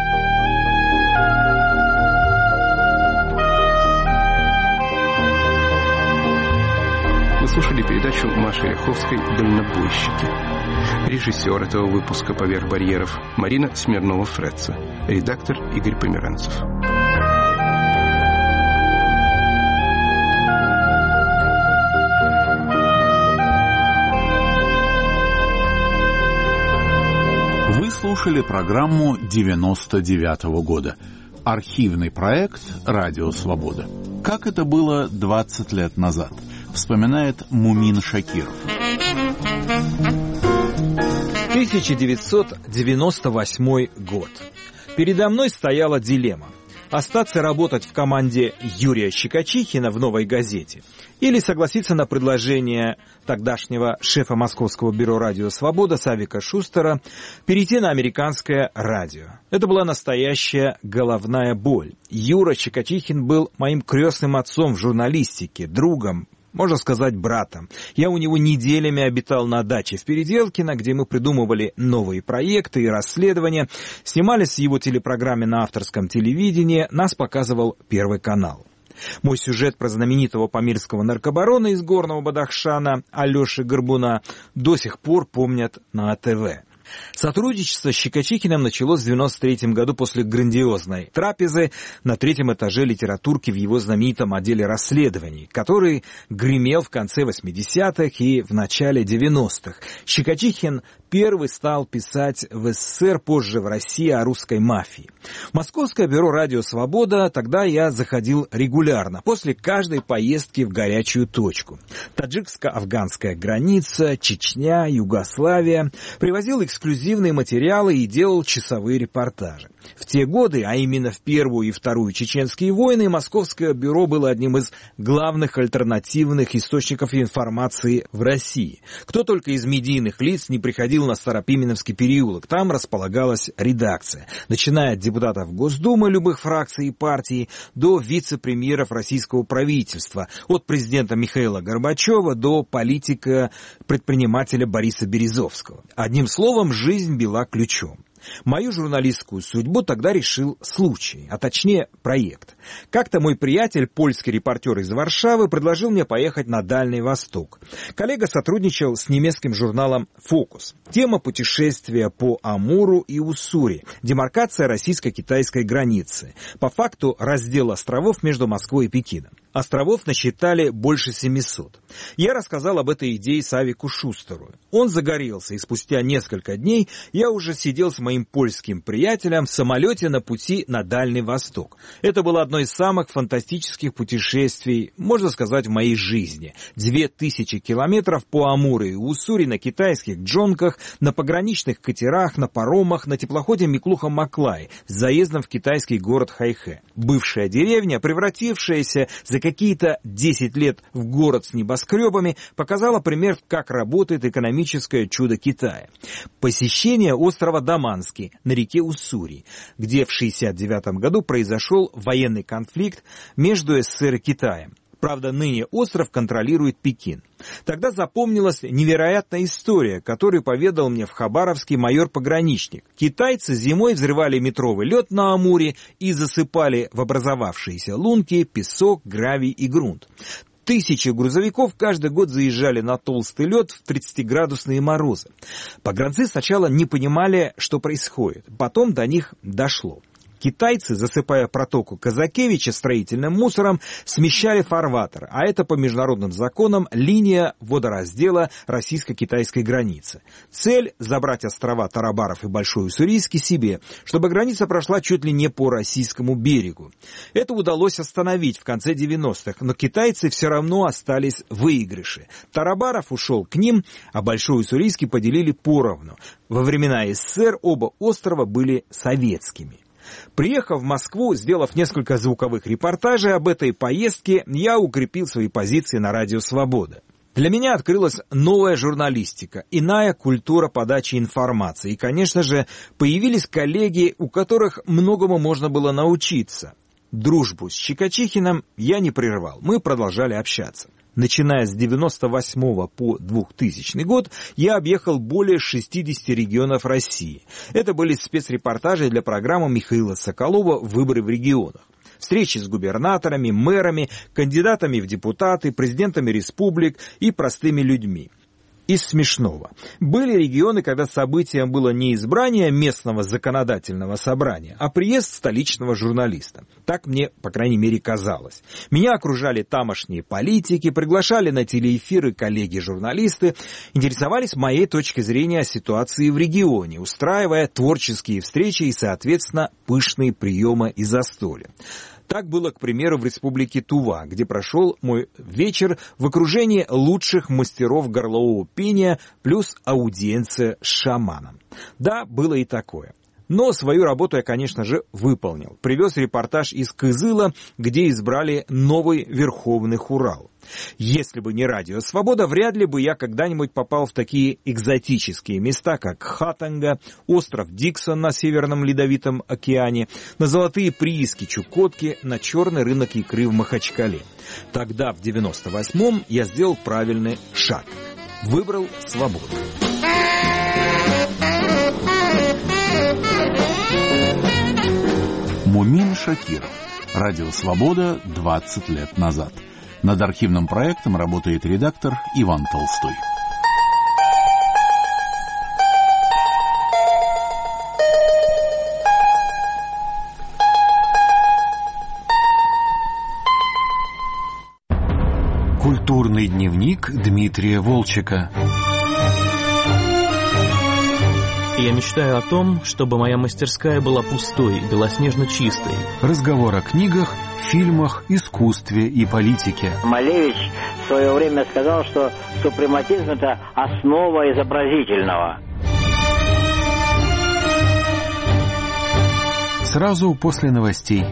Вы слушали передачу Маши Ряховской «Дальнобойщики». Режиссер этого выпуска «Поверх барьеров» Марина Смирнова-Фредца. Редактор Игорь Померанцев. Вы слушали программу девяносто девятого года. Архивный проект «Радио Свобода». Как это было двадцать лет назад, вспоминает Мумин Шакиров. тысяча девятьсот девяносто восьмой год. Передо мной стояла дилемма: остаться работать в команде Юрия Щекочихина в «Новой газете» или согласиться на предложение тогдашнего шефа Московского бюро «Радио Свобода» Савика Шустера перейти на американское радио. Это была настоящая головная боль. Юра Щекочихин был моим крестным отцом в журналистике, другом, можно сказать, братом. Я у него неделями обитал на даче в Переделкино, где мы придумывали новые проекты и расследования, снимались в его телепрограмме на авторском телевидении, нас показывал Первый канал. Мой сюжет про знаменитого памирского наркобарона из Горного Бадахшана Алеши Горбуна до сих пор помнят на АТВ. Сотрудничество с Щекочихиным началось в девяносто третьем году после грандиозной трапезы на третьем этаже литературки в его знаменитом отделе расследований, который гремел в конце восьмидесятых и в начале девяностых. Щекочихин первый стал писать в СССР, позже в России, о русской мафии. В Московское бюро «Радио Свобода» тогда я заходил регулярно, после каждой поездки в горячую точку. Таджикско-афганская граница, Чечня, Югославия. Привозил эксклюзивные материалы и делал часовые репортажи. В те годы, а именно в Первую и Вторую чеченские войны, Московское бюро было одним из главных альтернативных источников информации в России. Кто только из медийных лиц не приходил на Старопименовский переулок, там располагалась редакция, начиная от депутатов Госдумы любых фракций и партий до вице-премьеров российского правительства, от президента Михаила Горбачева до политика-предпринимателя Бориса Березовского. Одним словом, жизнь била ключом. Мою журналистскую судьбу тогда решил случай, а точнее проект. Как-то мой приятель, польский репортер из Варшавы, предложил мне поехать на Дальний Восток. Коллега сотрудничал с немецким журналом «Фокус». Тема путешествия по Амуру и Уссури, демаркация российско-китайской границы, по факту раздел островов между Москвой и Пекином. Островов насчитали больше семисот. Я рассказал об этой идее Савику Шустеру. Он загорелся, и спустя несколько дней я уже сидел с моим польским приятелем в самолете на пути на Дальний Восток. Это было одно из самых фантастических путешествий, можно сказать, в моей жизни. Две тысячи километров по Амуру и Уссури на китайских джонках, на пограничных катерах, на паромах, на теплоходе Миклуха-Маклай с заездом в китайский город Хайхэ. Бывшая деревня, превратившаяся за какие-то десять лет в город с небоскребами, показала пример, как работает экономическое чудо Китая. Посещение острова Даманский на реке Уссури, где в шестьдесят девятом году произошел военный конфликт между СССР и Китаем. Правда, ныне остров контролирует Пекин. Тогда запомнилась невероятная история, которую поведал мне в Хабаровске майор-пограничник. Китайцы зимой взрывали метровый лед на Амуре и засыпали в образовавшиеся лунки песок, гравий и грунт. Тысячи грузовиков каждый год заезжали на толстый лед в тридцатиградусные морозы. Погранцы сначала не понимали, что происходит. Потом до них дошло. Китайцы, засыпая протоку Казакевича строительным мусором, смещали фарватер, а это по международным законам линия водораздела российско-китайской границы. Цель – забрать острова Тарабаров и Большой Уссурийский себе, чтобы граница прошла чуть ли не по российскому берегу. Это удалось остановить в конце девяностых, но китайцы все равно остались в выигрыше. Тарабаров ушел к ним, а Большой Уссурийский поделили поровну. Во времена СССР оба острова были советскими. Приехав в Москву, сделав несколько звуковых репортажей об этой поездке, я укрепил свои позиции на радио «Свобода». Для меня открылась новая журналистика, иная культура подачи информации. И, конечно же, появились коллеги, у которых многому можно было научиться. Дружбу с Щекочихиным я не прервал, мы продолжали общаться. Начиная с девяносто восьмого по двухтысячный год я объехал более шестидесяти регионов России. Это были спецрепортажи для программы Михаила Соколова «Выборы в регионах». Встречи с губернаторами, мэрами, кандидатами в депутаты, президентами республик и простыми людьми. Из смешного. Были регионы, когда событием было не избрание местного законодательного собрания, а приезд столичного журналиста. Так мне, по крайней мере, казалось. Меня окружали тамошние политики, приглашали на телеэфиры коллеги-журналисты, интересовались моей точкой зрения о ситуации в регионе, устраивая творческие встречи и, соответственно, пышные приемы и застолья. Так было, к примеру, в республике Тува, где прошел мой вечер в окружении лучших мастеров горлового пения плюс аудиенция с шаманом. Да, было и такое. Но свою работу я, конечно же, выполнил. Привез репортаж из Кызыла, где избрали новый Верховный Хурал. Если бы не радио «Свобода», вряд ли бы я когда-нибудь попал в такие экзотические места, как Хатанга, остров Диксон на Северном Ледовитом океане, на золотые прииски Чукотки, на черный рынок икры в Махачкале. Тогда, в девяносто восьмом, я сделал правильный шаг. Выбрал свободу. Мумин Шакиров. Радио «Свобода» двадцать лет назад. Над архивным проектом работает редактор Иван Толстой. Культурный дневник Дмитрия Волчека. Я мечтаю о том, чтобы моя мастерская была пустой, белоснежно чистой. Разговор о книгах, фильмах, искусстве и политике. Малевич в свое время сказал, что супрематизм – это основа изобразительного. Сразу после новостей.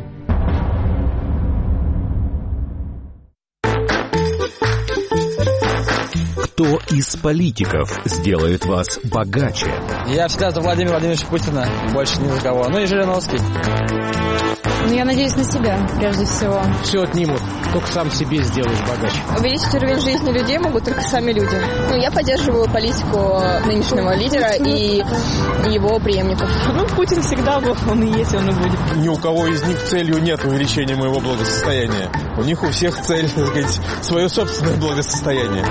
Кто из политиков сделает вас богаче? Я всегда за Владимира Владимировича Путина, больше ни за кого. Ну и Жириновский. Ну, я надеюсь на себя, прежде всего. Все отнимут, только сам себе сделаешь богаче. Увеличить уровень жизни людей могут только сами люди. Ну, я поддерживаю политику нынешнего лидера и его преемников. Ну, Путин всегда был, он и есть, он и будет. Ни у кого из них целью нет увеличения моего благосостояния. У них у всех цель, так сказать, свое собственное благосостояние.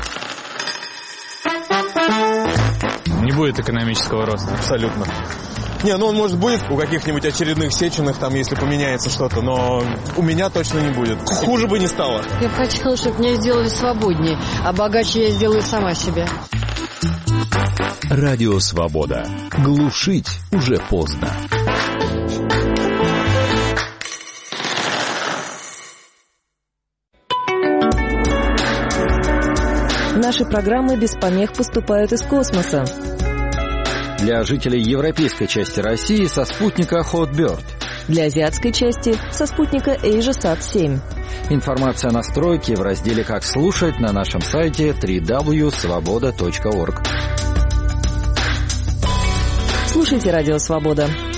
Не будет экономического роста. Абсолютно. Не, ну он, может, будет у каких-нибудь очередных Сеченых, там, если поменяется что-то, но у меня точно не будет. Хуже бы не стало. Я бы хотела, чтобы меня сделали свободнее, а богаче я сделаю сама себе. Радио «Свобода». Глушить уже поздно. Наши программы без помех поступают из космоса. Для жителей европейской части России со спутника Hotbird. Для азиатской части со спутника AsiaSat семь. Информация о настройке в разделе «Как слушать» на нашем сайте дабл ю дабл ю дабл ю точка свобода точка орг. Слушайте «Радио Свобода».